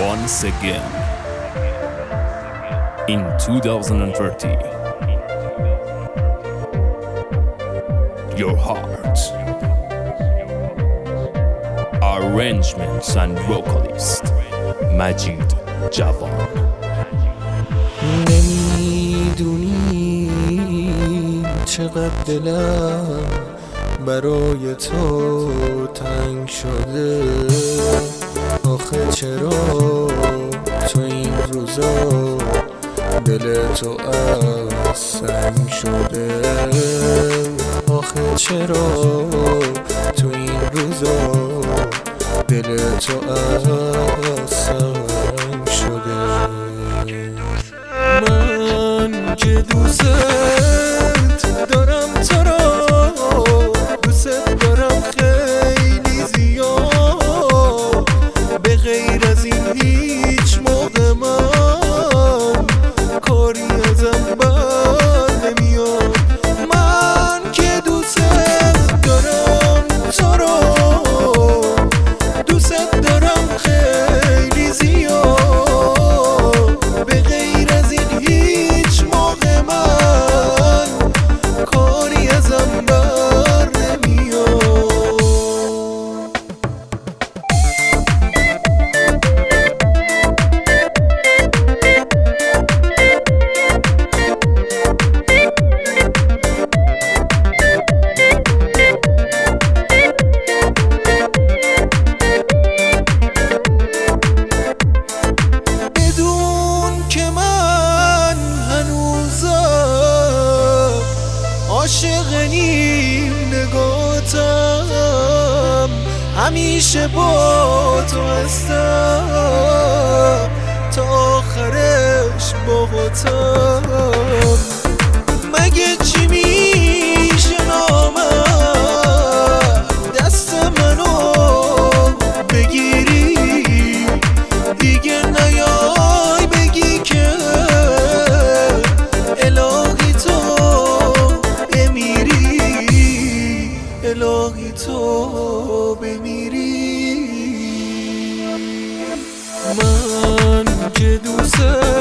once again in 2030. Your heart, arrangements and vocalist مجید جوان. نمیدونی چقدر دلم برای تو تنگ شده، آخه چرا تو این روزا دل تو از سنگ شده، آخه چرا تو این روزا دل تو از سنگ شده. من که دوست دارم تو را، دوست دارم خیلی زیاد، به غیر از این هیچ موقع من کاری ازم بر نمیاد. من که دوست دارم تو را، دوست دارم خیلی زیاد، به غیر از این هیچ موقع من کاری ازم بر نمیاد. بدون که من هنوزم عاشق نیم نگاتم، همیشه با تو هستم تا آخرش باهاتم. مگه چی میشه نامم دست منو بگیری، دیگه نیای بگی که الهی تو بمیری، الهی تو بمیری. من که دوست